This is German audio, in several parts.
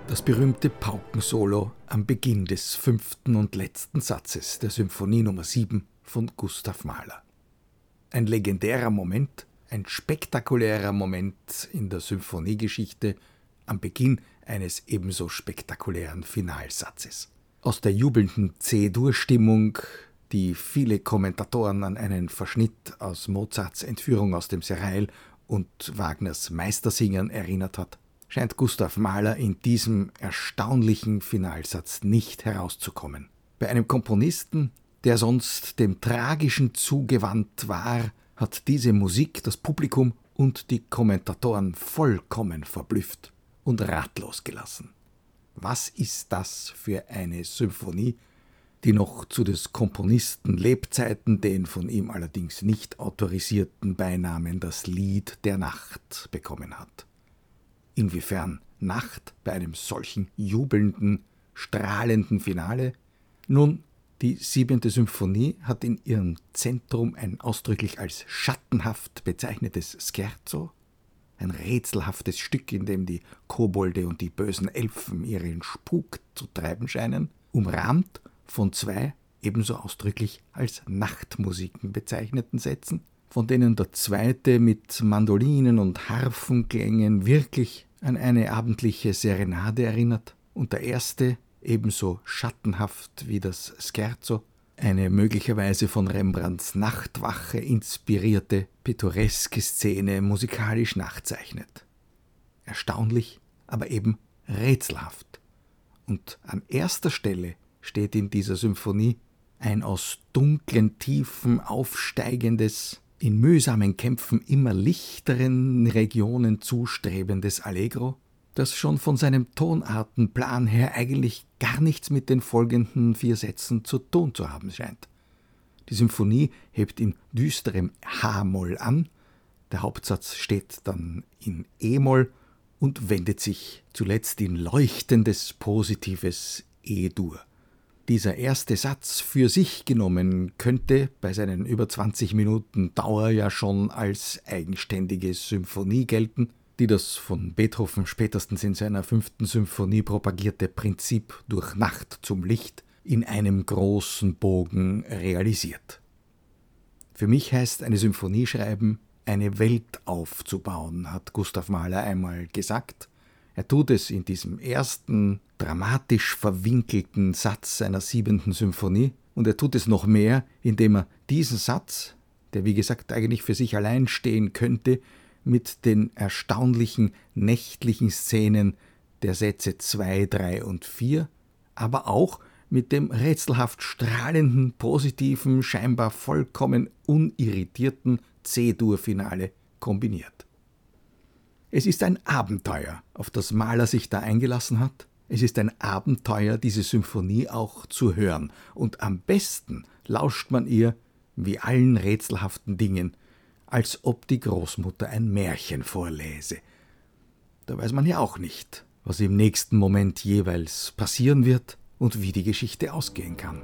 Das berühmte Paukensolo am Beginn des 5. und letzten Satzes der Symphonie Nummer 7 von Gustav Mahler. Ein legendärer Moment, ein spektakulärer Moment in der Symphoniegeschichte am Beginn eines ebenso spektakulären Finalsatzes. Aus der jubelnden C-Dur-Stimmung, die viele Kommentatoren an einen Verschnitt aus Mozarts Entführung aus dem Serail und Wagners Meistersingern erinnert hat, scheint Gustav Mahler in diesem erstaunlichen Finalsatz nicht herauszukommen. Bei einem Komponisten, der sonst dem Tragischen zugewandt war, hat diese Musik das Publikum und die Kommentatoren vollkommen verblüfft und ratlos gelassen. Was ist das für eine Symphonie, die noch zu des Komponisten Lebzeiten den von ihm allerdings nicht autorisierten Beinamen das Lied der Nacht bekommen hat? Inwiefern Nacht bei einem solchen jubelnden, strahlenden Finale? Nun, die 7. Symphonie hat in ihrem Zentrum ein ausdrücklich als schattenhaft bezeichnetes Scherzo, ein rätselhaftes Stück, in dem die Kobolde und die bösen Elfen ihren Spuk zu treiben scheinen, umrahmt von 2 ebenso ausdrücklich als Nachtmusiken bezeichneten Sätzen, von denen der 2. mit Mandolinen und Harfenklängen wirklich an eine abendliche Serenade erinnert und der 1. ebenso schattenhaft wie das Scherzo eine möglicherweise von Rembrandts Nachtwache inspirierte pittoreske Szene musikalisch nachzeichnet. Erstaunlich, aber eben rätselhaft. Und an erster Stelle steht in dieser Symphonie ein aus dunklen Tiefen aufsteigendes, in mühsamen Kämpfen immer lichteren Regionen zustrebendes Allegro, das schon von seinem Tonartenplan her eigentlich gar nichts mit den folgenden 4 Sätzen zu tun zu haben scheint. Die Symphonie hebt in düsterem H-Moll an, der Hauptsatz steht dann in E-Moll und wendet sich zuletzt in leuchtendes, positives E-Dur. Dieser erste Satz für sich genommen könnte bei seinen über 20 Minuten Dauer ja schon als eigenständige Symphonie gelten, die das von Beethoven spätestens in seiner 5. Symphonie propagierte Prinzip durch Nacht zum Licht in einem großen Bogen realisiert. Für mich heißt eine Symphonie schreiben, eine Welt aufzubauen, hat Gustav Mahler einmal gesagt. Er tut es in diesem ersten, dramatisch verwinkelten Satz seiner 7. Symphonie und er tut es noch mehr, indem er diesen Satz, der wie gesagt eigentlich für sich allein stehen könnte, mit den erstaunlichen nächtlichen Szenen der Sätze 2, 3 und 4, aber auch mit dem rätselhaft strahlenden, positiven, scheinbar vollkommen unirritierten C-Dur-Finale kombiniert. Es ist ein Abenteuer, auf das Mahler sich da eingelassen hat. Es ist ein Abenteuer, diese Symphonie auch zu hören. Und am besten lauscht man ihr, wie allen rätselhaften Dingen, als ob die Großmutter ein Märchen vorläse. Da weiß man ja auch nicht, was im nächsten Moment jeweils passieren wird und wie die Geschichte ausgehen kann.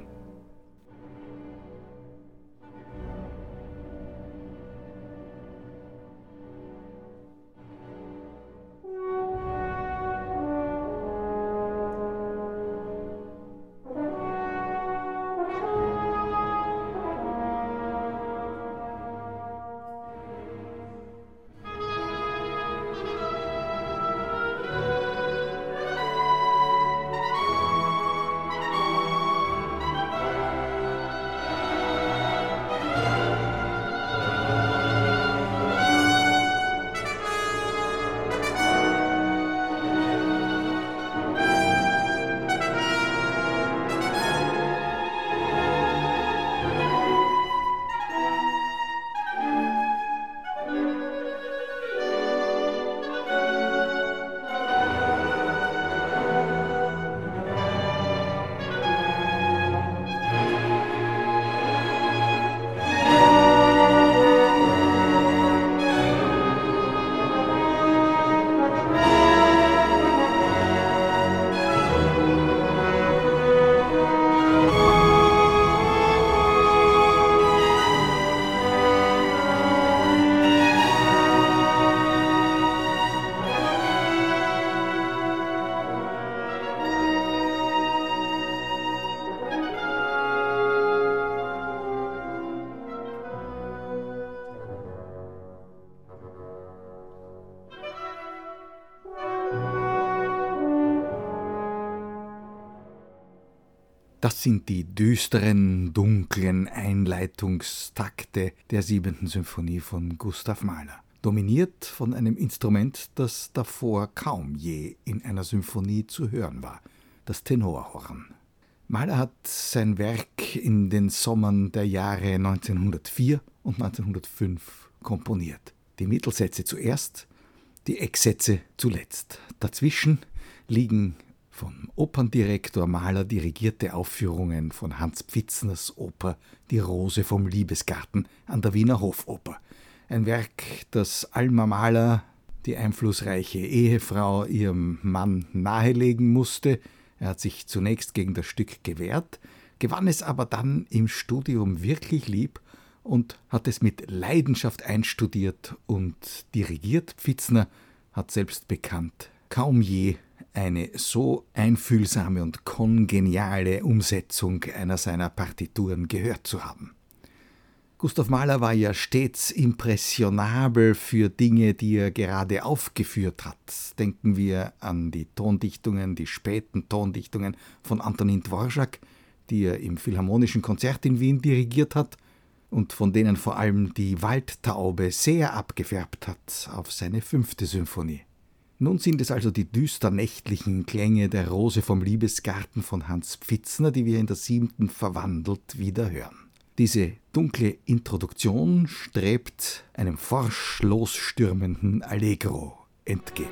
Das sind die düsteren, dunklen Einleitungstakte der 7. Symphonie von Gustav Mahler. Dominiert von einem Instrument, das davor kaum je in einer Symphonie zu hören war, das Tenorhorn. Mahler hat sein Werk in den Sommern der Jahre 1904 und 1905 komponiert. Die Mittelsätze zuerst, die Ecksätze zuletzt. Dazwischen liegen vom Operndirektor Mahler dirigierte Aufführungen von Hans Pfitzners Oper Die Rose vom Liebesgarten an der Wiener Hofoper. Ein Werk, das Alma Mahler, die einflussreiche Ehefrau, ihrem Mann nahelegen musste. Er hat sich zunächst gegen das Stück gewehrt, gewann es aber dann im Studium wirklich lieb und hat es mit Leidenschaft einstudiert und dirigiert. Pfitzner hat selbst bekannt, kaum je eine so einfühlsame und kongeniale Umsetzung einer seiner Partituren gehört zu haben. Gustav Mahler war ja stets impressionabel für Dinge, die er gerade aufgeführt hat. Denken wir an die Tondichtungen, die späten Tondichtungen von Antonin Dvorak, die er im Philharmonischen Konzert in Wien dirigiert hat und von denen vor allem die Waldtaube sehr abgefärbt hat auf seine 5. Symphonie. Nun sind es also die düster-nächtlichen Klänge der Rose vom Liebesgarten von Hans Pfitzner, die wir in der 7. verwandelt wieder hören. Diese dunkle Introduktion strebt einem forsch losstürmenden Allegro entgegen.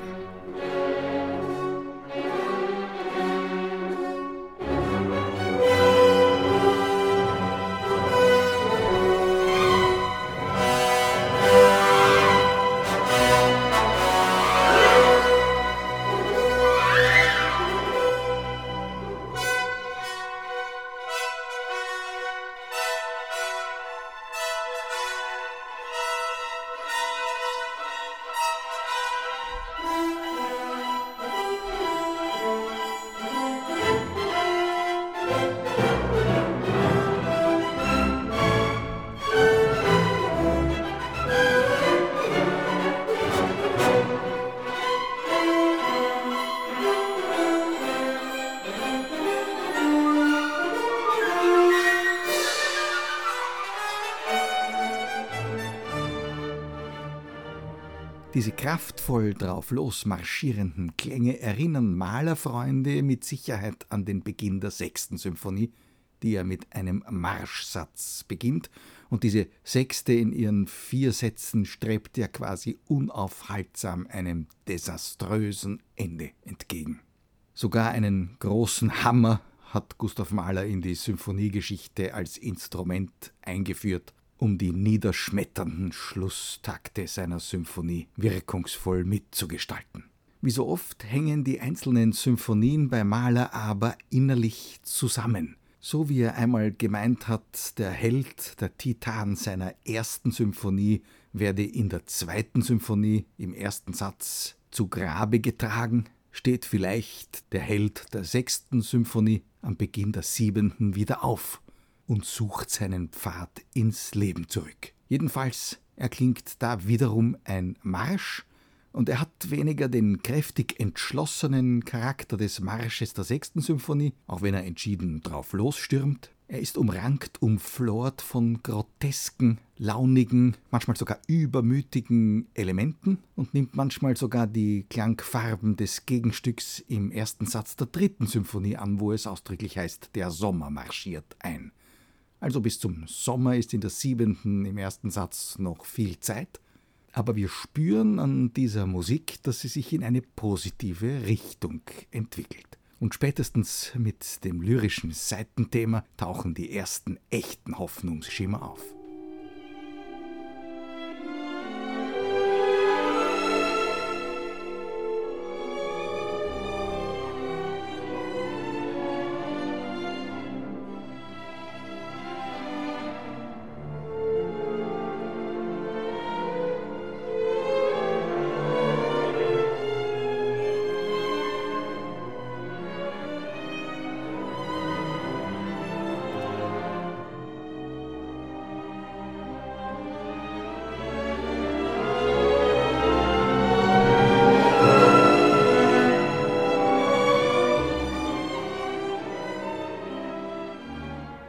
Diese kraftvoll drauf losmarschierenden Klänge erinnern Malerfreunde mit Sicherheit an den Beginn der 6. Symphonie, die ja mit einem Marschsatz beginnt. Und diese 6. in ihren 4 Sätzen strebt ja quasi unaufhaltsam einem desaströsen Ende entgegen. Sogar einen großen Hammer hat Gustav Mahler in die Symphoniegeschichte als Instrument eingeführt, um die niederschmetternden Schlusstakte seiner Symphonie wirkungsvoll mitzugestalten. Wie so oft hängen die einzelnen Symphonien bei Mahler aber innerlich zusammen. So wie er einmal gemeint hat, der Held, der Titan seiner 1. Symphonie werde in der 2. Symphonie im 1. Satz zu Grabe getragen, steht vielleicht der Held der 6. Symphonie am Beginn der 7. wieder auf und sucht seinen Pfad ins Leben zurück. Jedenfalls erklingt da wiederum ein Marsch, und er hat weniger den kräftig entschlossenen Charakter des Marsches der 6. Symphonie, auch wenn er entschieden drauf losstürmt. Er ist umrankt, umflort von grotesken, launigen, manchmal sogar übermütigen Elementen und nimmt manchmal sogar die Klangfarben des Gegenstücks im 1. Satz der 3. Symphonie an, wo es ausdrücklich heißt, der Sommer marschiert ein. Also bis zum Sommer ist in der 7. im 1. Satz noch viel Zeit, aber wir spüren an dieser Musik, dass sie sich in eine positive Richtung entwickelt. Und spätestens mit dem lyrischen Seitenthema tauchen die ersten echten Hoffnungsschimmer auf.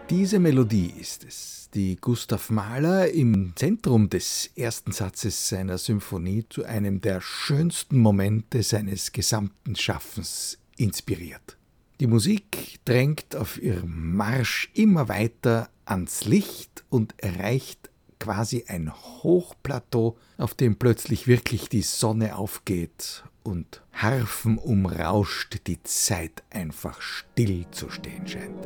Diese Melodie ist es, die Gustav Mahler im Zentrum des ersten Satzes seiner Symphonie zu einem der schönsten Momente seines gesamten Schaffens inspiriert. Die Musik drängt auf ihrem Marsch immer weiter ans Licht und erreicht quasi ein Hochplateau, auf dem plötzlich wirklich die Sonne aufgeht und harfenumrauscht die Zeit einfach still zu stehen scheint.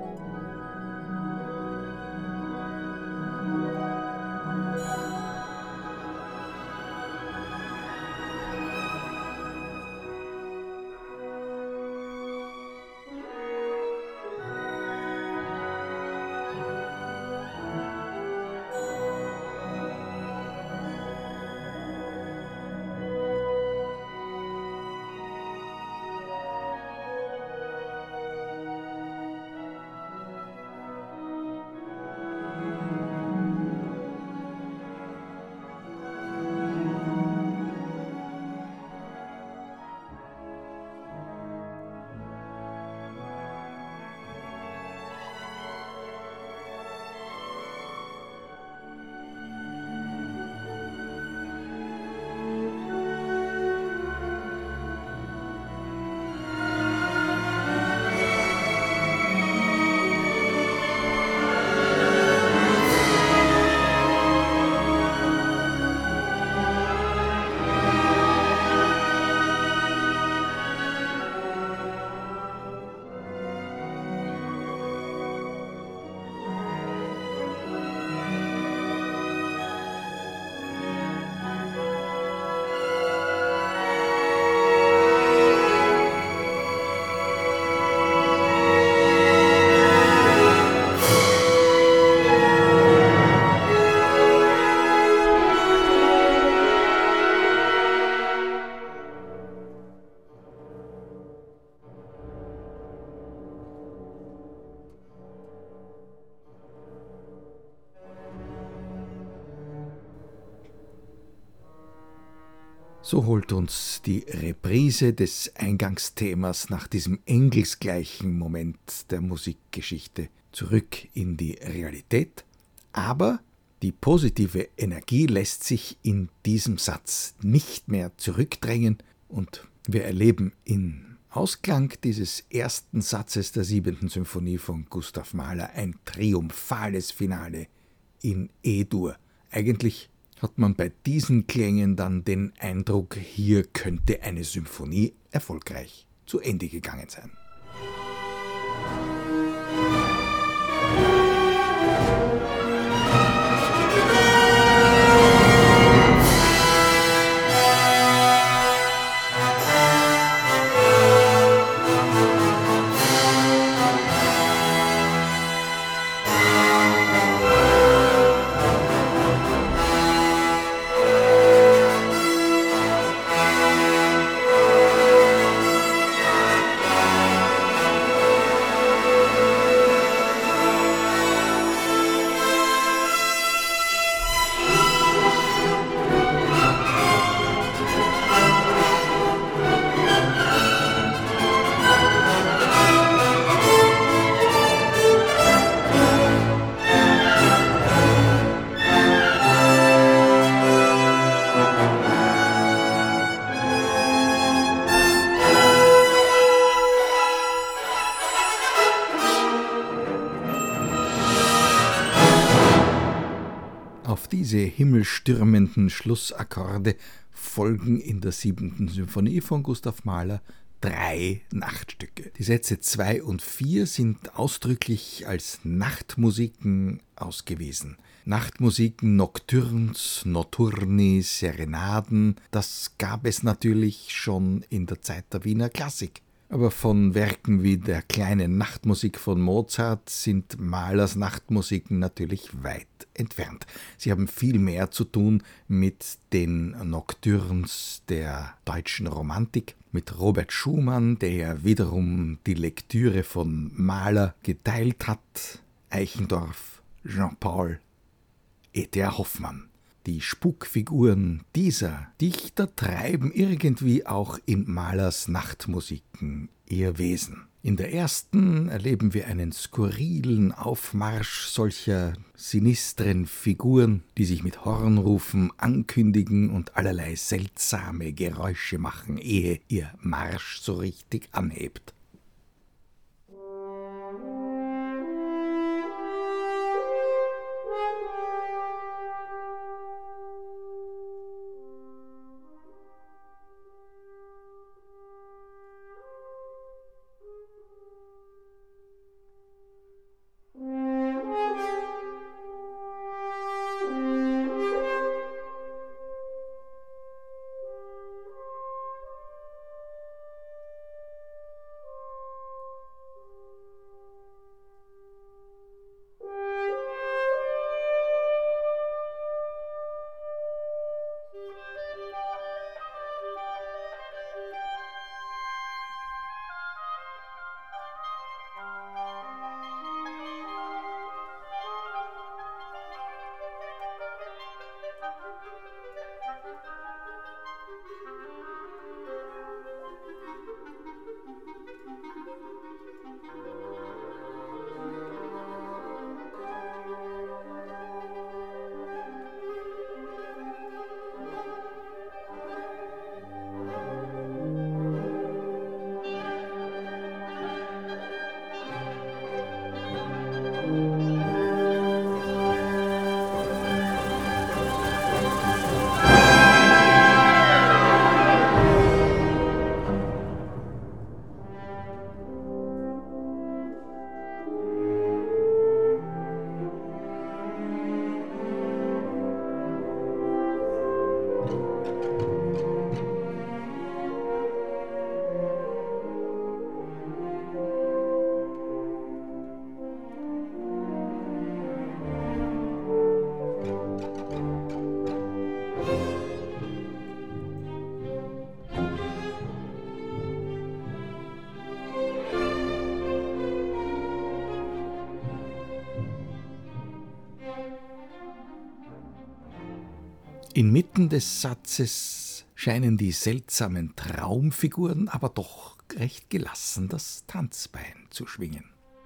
So holt uns die Reprise des Eingangsthemas nach diesem engelsgleichen Moment der Musikgeschichte zurück in die Realität, aber die positive Energie lässt sich in diesem Satz nicht mehr zurückdrängen und wir erleben im Ausklang dieses ersten Satzes der 7. Symphonie von Gustav Mahler ein triumphales Finale in E-Dur. Eigentlich hat man bei diesen Klängen dann den Eindruck, hier könnte eine Symphonie erfolgreich zu Ende gegangen sein. Auf diese himmelstürmenden Schlussakkorde folgen in der 7. Symphonie von Gustav Mahler 3 Nachtstücke. Die Sätze 2 und 4 sind ausdrücklich als Nachtmusiken ausgewiesen. Nachtmusiken, Nocturnes, Notturni, Serenaden, das gab es natürlich schon in der Zeit der Wiener Klassik. Aber von Werken wie der kleinen Nachtmusik von Mozart sind Mahlers Nachtmusiken natürlich weit entfernt. Sie haben viel mehr zu tun mit den Nocturnes der deutschen Romantik, mit Robert Schumann, der wiederum die Lektüre von Mahler geteilt hat, Eichendorff, Jean-Paul, E.T.A. Hoffmann. Die Spukfiguren dieser Dichter treiben irgendwie auch in Mahlers Nachtmusiken ihr Wesen. In der ersten erleben wir einen skurrilen Aufmarsch solcher sinistren Figuren, die sich mit Hornrufen ankündigen und allerlei seltsame Geräusche machen, ehe ihr Marsch so richtig anhebt. Inmitten des Satzes scheinen die seltsamen Traumfiguren aber doch recht gelassen das Tanzbein zu schwingen.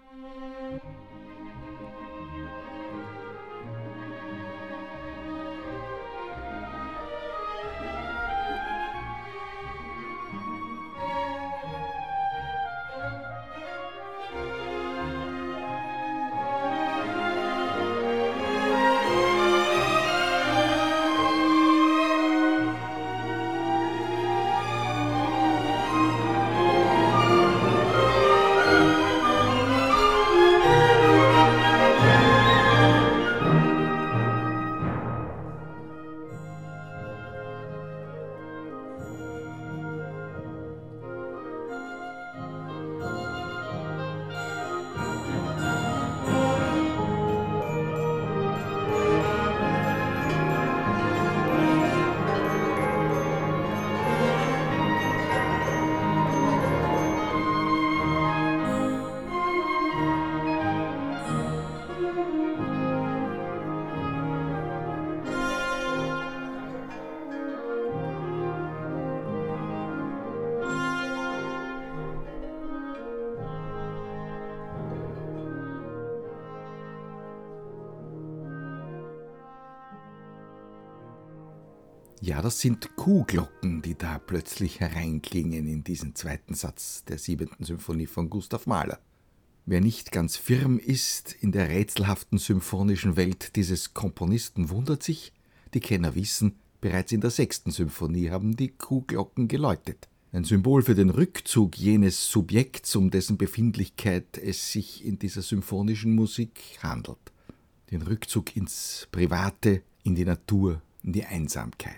Ja, das sind Kuhglocken, die da plötzlich hereinklingen in diesen zweiten Satz der 7. Symphonie von Gustav Mahler. Wer nicht ganz firm ist in der rätselhaften symphonischen Welt dieses Komponisten, wundert sich. Die Kenner wissen, bereits in der 6. Symphonie haben die Kuhglocken geläutet. Ein Symbol für den Rückzug jenes Subjekts, um dessen Befindlichkeit es sich in dieser symphonischen Musik handelt. Den Rückzug ins Private, in die Natur, in die Einsamkeit.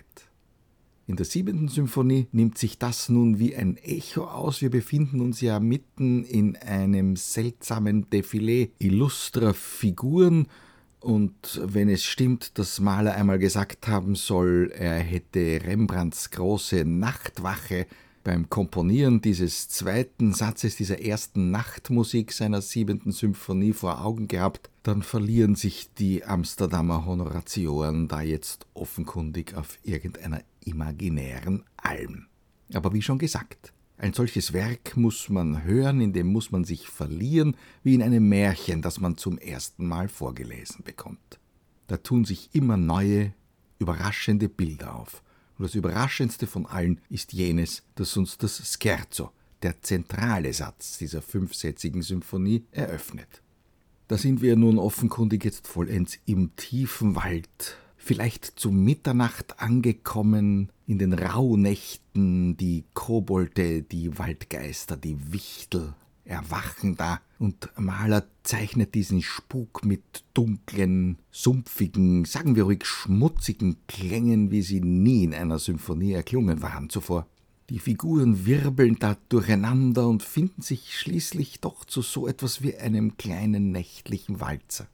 In der 7. Symphonie nimmt sich das nun wie ein Echo aus. Wir befinden uns ja mitten in einem seltsamen Defilé illustrer Figuren. Und wenn es stimmt, dass Mahler einmal gesagt haben soll, er hätte Rembrandts große Nachtwache beim Komponieren dieses zweiten Satzes, dieser ersten Nachtmusik seiner 7. Symphonie vor Augen gehabt, dann verlieren sich die Amsterdamer Honoratioren da jetzt offenkundig auf irgendeiner imaginären Alm. Aber wie schon gesagt, Ein solches Werk muss man hören, in dem muss man sich verlieren, wie in einem Märchen, das man zum ersten Mal vorgelesen bekommt. Da tun sich immer neue, überraschende Bilder auf. Und das Überraschendste von allen ist jenes, das uns das Scherzo, der zentrale Satz dieser 5-sätzigen Symphonie, eröffnet. Da sind wir nun offenkundig jetzt vollends im tiefen Wald, vielleicht zu Mitternacht angekommen, in den Rauhnächten, die Kobolde, die Waldgeister, die Wichtel erwachen da, und Mahler zeichnet diesen Spuk mit dunklen, sumpfigen, sagen wir ruhig schmutzigen Klängen, wie sie nie in einer Symphonie erklungen waren zuvor. Die Figuren wirbeln da durcheinander und finden sich schließlich doch zu so etwas wie einem kleinen nächtlichen Walzer.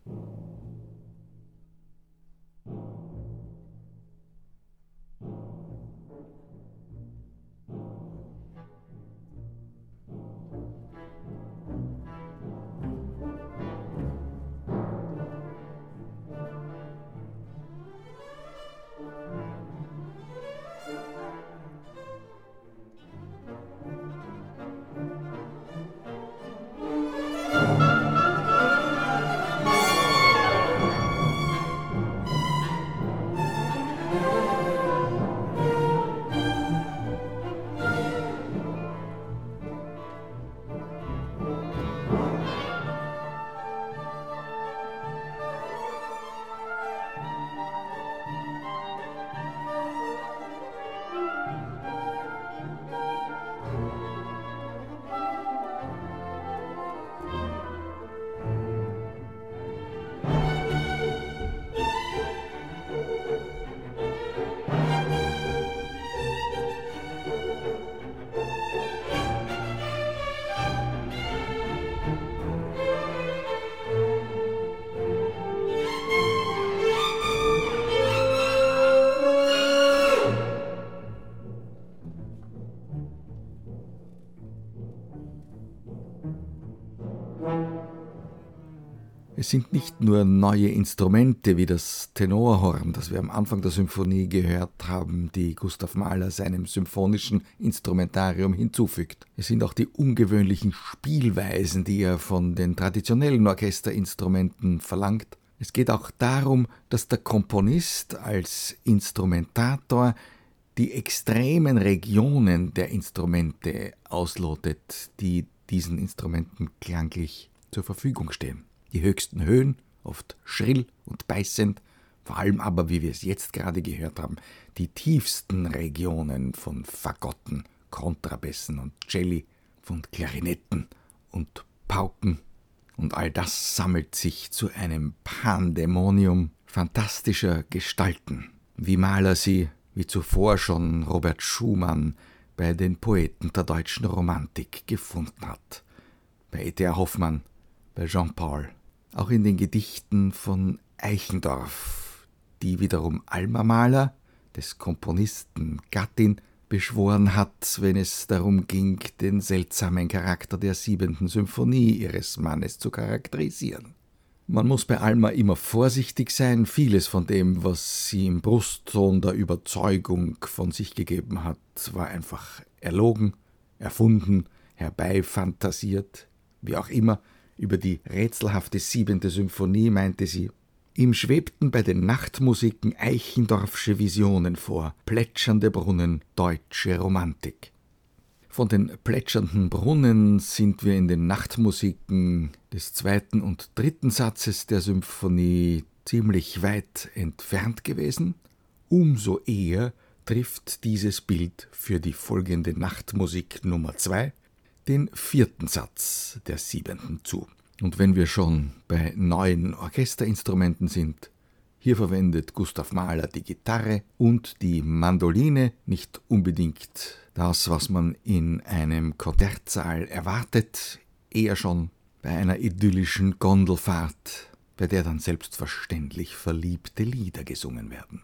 Es sind nicht nur neue Instrumente wie das Tenorhorn, das wir am Anfang der Symphonie gehört haben, die Gustav Mahler seinem symphonischen Instrumentarium hinzufügt. Es sind auch die ungewöhnlichen Spielweisen, die er von den traditionellen Orchesterinstrumenten verlangt. Es geht auch darum, dass der Komponist als Instrumentator die extremen Regionen der Instrumente auslotet, die diesen Instrumenten klanglich zur Verfügung stehen. Die höchsten Höhen, oft schrill und beißend, vor allem aber, wie wir es jetzt gerade gehört haben, die tiefsten Regionen von Fagotten, Kontrabässen und Celli, von Klarinetten und Pauken. Und all das sammelt sich zu einem Pandemonium fantastischer Gestalten, wie Mahler sie, wie zuvor schon Robert Schumann, bei den Poeten der deutschen Romantik gefunden hat. Bei E.T.A. Hoffmann, bei Jean Paul, auch in den Gedichten von Eichendorff, die wiederum Alma Mahler, des Komponisten Gattin, beschworen hat, wenn es darum ging, den seltsamen Charakter der 7. Symphonie ihres Mannes zu charakterisieren. Man muss bei Alma immer vorsichtig sein, vieles von dem, was sie im Brustton der Überzeugung von sich gegeben hat, war einfach erlogen, erfunden, herbeifantasiert, wie auch immer. Über die rätselhafte 7. Symphonie meinte sie: Ihm schwebten bei den Nachtmusiken Eichendorffsche Visionen vor, plätschernde Brunnen, deutsche Romantik. Von den plätschernden Brunnen sind wir in den Nachtmusiken des 2. und 3. Satzes der Symphonie ziemlich weit entfernt gewesen. Umso eher trifft dieses Bild für die folgende Nachtmusik Nummer 2 den 4. Satz der 7. zu. Und wenn wir schon bei neuen Orchesterinstrumenten sind, hier verwendet Gustav Mahler die Gitarre und die Mandoline, nicht unbedingt das, was man in einem Konzertsaal erwartet, eher schon bei einer idyllischen Gondelfahrt, bei der dann selbstverständlich verliebte Lieder gesungen werden.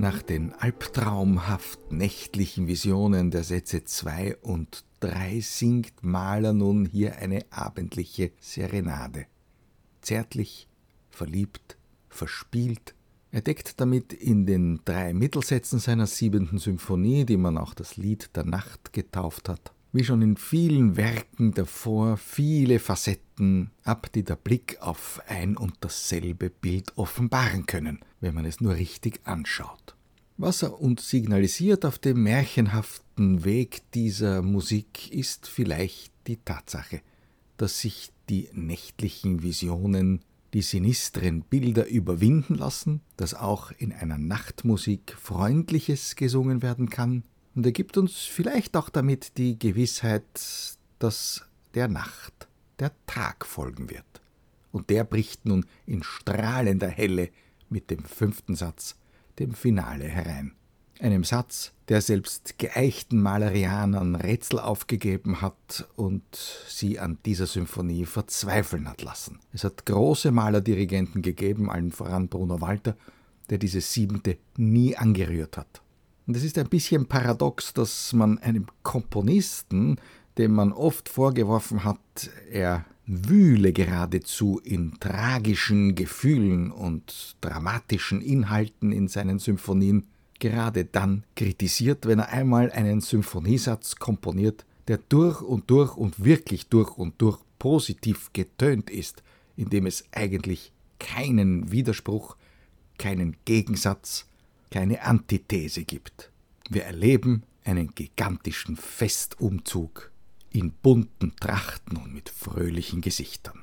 Nach den albtraumhaft nächtlichen Visionen der Sätze 2 und 3 singt Mahler nun hier eine abendliche Serenade. Zärtlich, verliebt, verspielt. Er deckt damit in den 3 Mittelsätzen seiner 7. Symphonie, die man auch das Lied der Nacht getauft hat, wie schon in vielen Werken davor, viele Facetten ab, die der Blick auf ein und dasselbe Bild offenbaren können, wenn man es nur richtig anschaut. Was er uns signalisiert auf dem märchenhaften Weg dieser Musik ist vielleicht die Tatsache, dass sich die nächtlichen Visionen, die sinistren Bilder überwinden lassen, dass auch in einer Nachtmusik Freundliches gesungen werden kann, und er gibt uns vielleicht auch damit die Gewissheit, dass der Nacht der Tag folgen wird. Und der bricht nun in strahlender Helle mit dem 5. Satz, dem Finale, herein. Einem Satz, der selbst geeichten Malerianern Rätsel aufgegeben hat und sie an dieser Symphonie verzweifeln hat lassen. Es hat große Malerdirigenten gegeben, allen voran Bruno Walter, der diese 7. nie angerührt hat. Und es ist ein bisschen paradox, dass man einem Komponisten, dem man oft vorgeworfen hat, er wühle geradezu in tragischen Gefühlen und dramatischen Inhalten in seinen Symphonien, gerade dann kritisiert, wenn er einmal einen Symphoniesatz komponiert, der durch und wirklich durch und durch positiv getönt ist, indem es eigentlich keinen Widerspruch, keinen Gegensatz, keine Antithese gibt. Wir erleben einen gigantischen Festumzug in bunten Trachten und mit fröhlichen Gesichtern.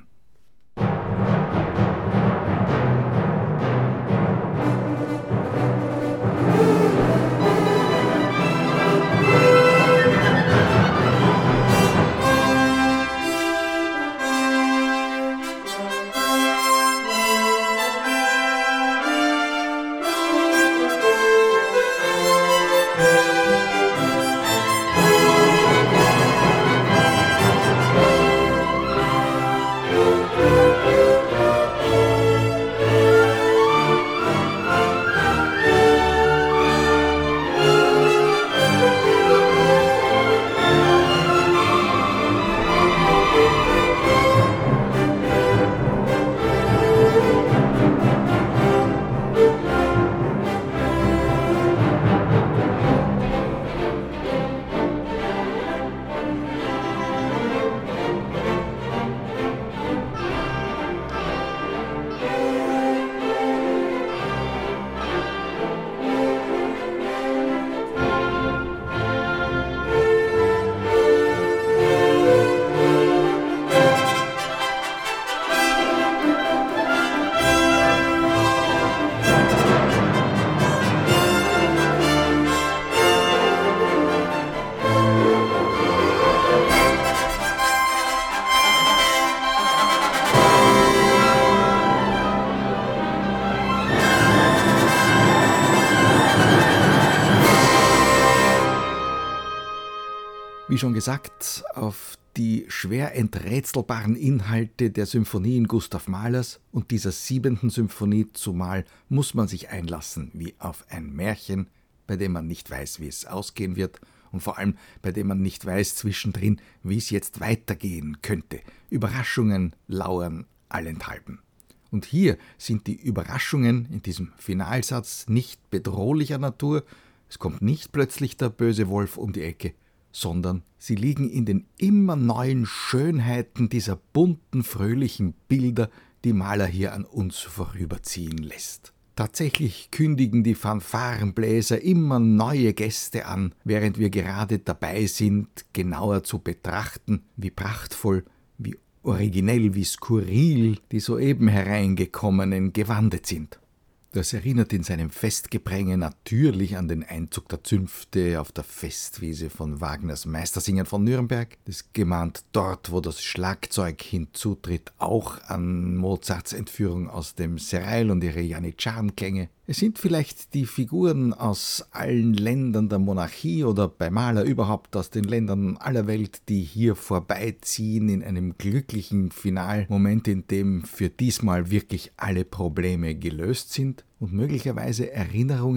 Wie schon gesagt, auf die schwer enträtselbaren Inhalte der Symphonien Gustav Mahlers und dieser 7. Symphonie zumal muss man sich einlassen wie auf ein Märchen, bei dem man nicht weiß, wie es ausgehen wird und vor allem bei dem man nicht weiß zwischendrin, wie es jetzt weitergehen könnte. Überraschungen lauern allenthalben. Und hier sind die Überraschungen in diesem Finalsatz nicht bedrohlicher Natur, es kommt nicht plötzlich der böse Wolf um die Ecke, sondern sie liegen in den immer neuen Schönheiten dieser bunten, fröhlichen Bilder, die Mahler hier an uns vorüberziehen lässt. Tatsächlich kündigen die Fanfarenbläser immer neue Gäste an, während wir gerade dabei sind, genauer zu betrachten, wie prachtvoll, wie originell, wie skurril die soeben hereingekommenen gewandelt sind. Das erinnert in seinem Festgepränge natürlich an den Einzug der Zünfte auf der Festwiese von Wagners Meistersingern von Nürnberg. Das gemahnt dort, wo das Schlagzeug hinzutritt, auch an Mozarts Entführung aus dem Serail und ihre Janitscharen-Klänge. Es sind vielleicht die Figuren aus allen Ländern der Monarchie oder bei Mahler überhaupt aus den Ländern aller Welt, die hier vorbeiziehen in einem glücklichen Finalmoment, in dem für diesmal wirklich alle Probleme gelöst sind und möglicherweise Erinnerungen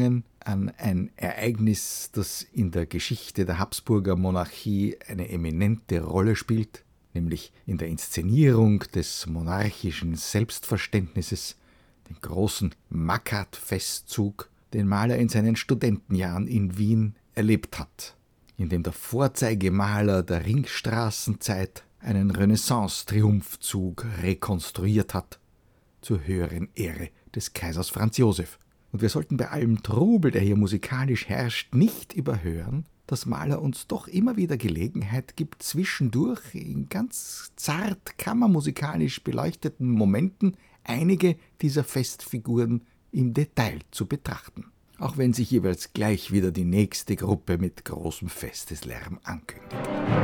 an ein Ereignis, das in der Geschichte der Habsburger Monarchie eine eminente Rolle spielt, nämlich in der Inszenierung des monarchischen Selbstverständnisses, den großen Mackart-Festzug, den Mahler in seinen Studentenjahren in Wien erlebt hat, in dem der Vorzeigemaler der Ringstraßenzeit einen Renaissance-Triumphzug rekonstruiert hat, zur höheren Ehre des Kaisers Franz Josef. Und wir sollten bei allem Trubel, der hier musikalisch herrscht, nicht überhören, dass Mahler uns doch immer wieder Gelegenheit gibt, zwischendurch in ganz zart kammermusikalisch beleuchteten Momenten einige dieser Festfiguren im Detail zu betrachten, auch wenn sich jeweils gleich wieder die nächste Gruppe mit großem Festeslärm ankündigt.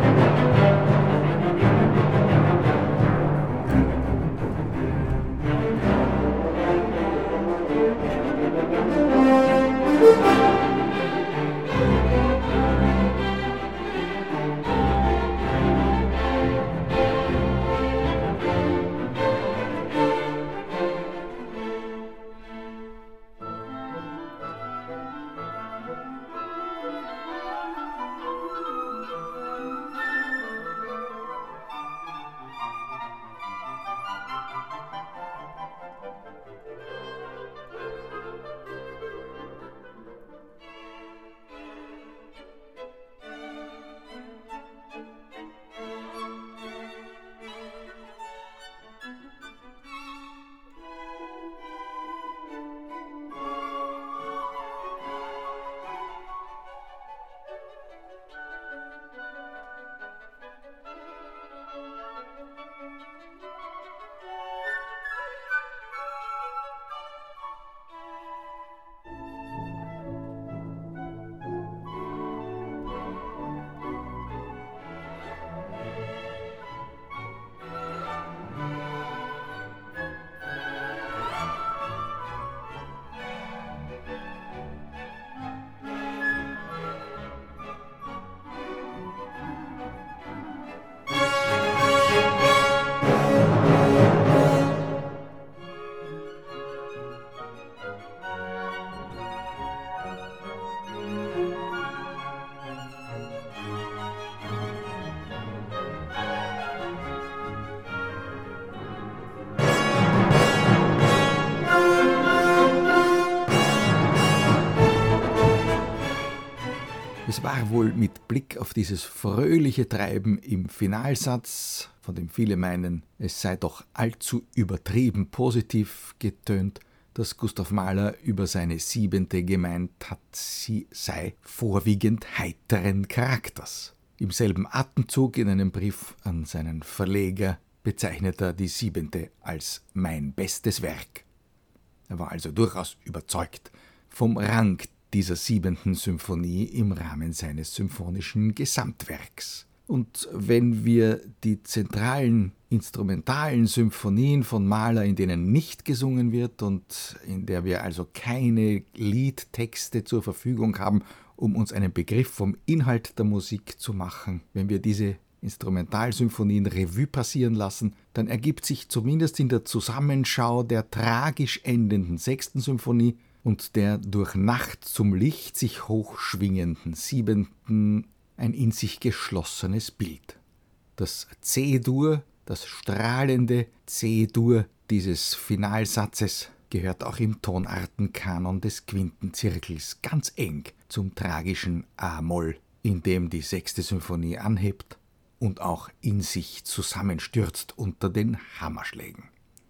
Es war wohl mit Blick auf dieses fröhliche Treiben im Finalsatz, von dem viele meinen, es sei doch allzu übertrieben positiv getönt, dass Gustav Mahler über seine Siebente gemeint hat, sie sei vorwiegend heiteren Charakters. Im selben Atemzug in einem Brief an seinen Verleger bezeichnet er die Siebente als mein bestes Werk. Er war also durchaus überzeugt vom Rang dieser siebenten Symphonie im Rahmen seines symphonischen Gesamtwerks. Und wenn wir die zentralen instrumentalen Symphonien von Mahler, in denen nicht gesungen wird und in der wir also keine Liedtexte zur Verfügung haben, um uns einen Begriff vom Inhalt der Musik zu machen, wenn wir diese Instrumentalsymphonien Revue passieren lassen, dann ergibt sich zumindest in der Zusammenschau der tragisch endenden sechsten Symphonie und der durch Nacht zum Licht sich hochschwingenden siebenten ein in sich geschlossenes Bild. Das C-Dur, das strahlende C-Dur dieses Finalsatzes, gehört auch im Tonartenkanon des Quintenzirkels ganz eng zum tragischen A-Moll, in dem die sechste Symphonie anhebt und auch in sich zusammenstürzt unter den Hammerschlägen.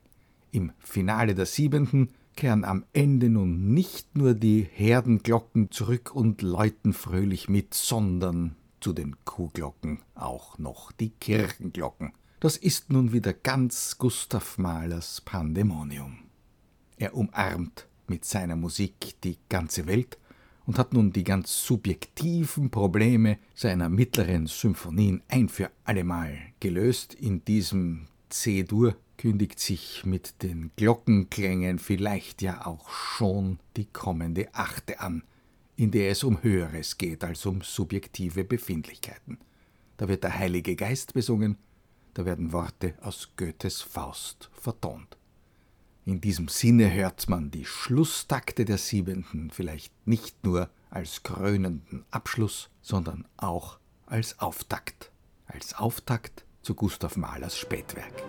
Im Finale der siebenten kehren am Ende nun nicht nur die Herdenglocken zurück und läuten fröhlich mit, sondern zu den Kuhglocken auch noch die Kirchenglocken. Das ist nun wieder ganz Gustav Mahlers Pandemonium. Er umarmt mit seiner Musik die ganze Welt und hat nun die ganz subjektiven Probleme seiner mittleren Symphonien ein für allemal gelöst. In diesem C-Dur kündigt sich mit den Glockenklängen vielleicht ja auch schon die kommende Achte an, in der es um Höheres geht als um subjektive Befindlichkeiten. Da wird der Heilige Geist besungen, da werden Worte aus Goethes Faust vertont. In diesem Sinne hört man die Schlusstakte der Siebenten vielleicht nicht nur als krönenden Abschluss, sondern auch als Auftakt zu Gustav Mahlers Spätwerk.